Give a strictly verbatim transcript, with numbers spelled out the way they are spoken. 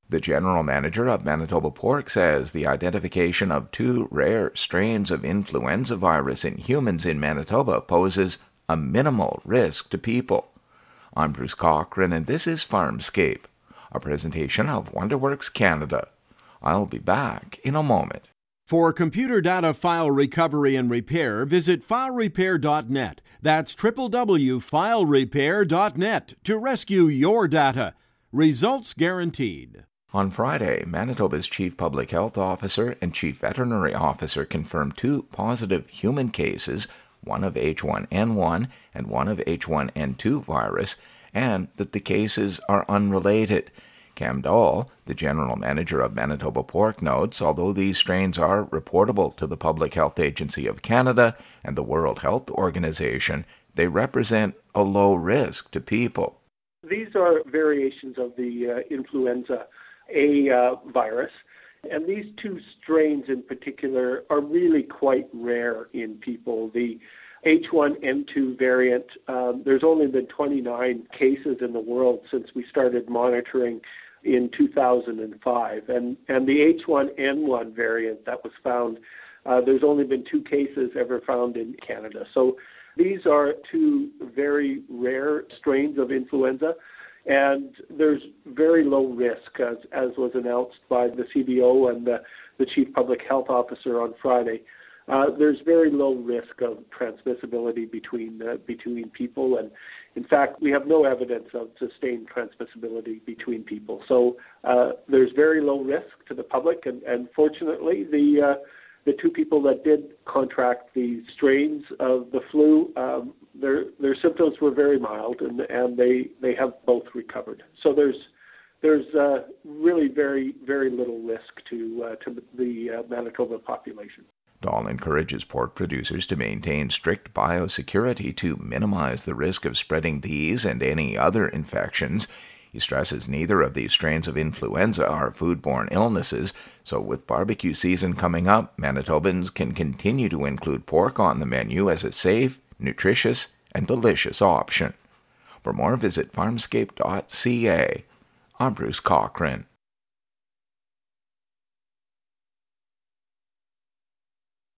The general manager of Manitoba Pork says the identification of two rare strains of influenza virus in humans in Manitoba poses a minimal risk to people. I'm Bruce Cochran, and this is Farmscape, a presentation of WonderWorks Canada. I'll be back in a moment. For computer data file recovery and repair, visit file repair dot net. That's w w w dot file repair dot net to rescue your data. Results guaranteed. On Friday, Manitoba's Chief Public Health Officer and Chief Veterinary Officer confirmed two positive human cases, one of H one N one and one of H one N two virus, and that the cases are unrelated. Cam Dahl, the general manager of Manitoba Pork, notes although these strains are reportable to the Public Health Agency of Canada and the World Health Organization, they represent a low risk to people. These are variations of the uh, influenza A uh, virus, and these two strains in particular are really quite rare in people. The H one N two variant, um, there's only been twenty-nine cases in the world since we started monitoring in two thousand five. And, and the H one N one variant that was found, uh, there's only been two cases ever found in Canada. So these are two very rare strains of influenza, and there's very low risk, as, as was announced by the C B O and the, the Chief Public Health Officer on Friday. Uh, there's very low risk of transmissibility between uh, between people, and in fact, we have no evidence of sustained transmissibility between people. So uh, there's very low risk to the public, and, and fortunately, the uh, the two people that did contract the strains of the flu, um, their their symptoms were very mild, and and they, they have both recovered. So there's there's uh, really very very little risk to uh, to the uh, Manitoba population. Dahl encourages pork producers to maintain strict biosecurity to minimize the risk of spreading these and any other infections. He stresses neither of these strains of influenza are foodborne illnesses, so with barbecue season coming up, Manitobans can continue to include pork on the menu as a safe, nutritious, and delicious option. For more, visit farmscape dot c a. I'm Bruce Cochran.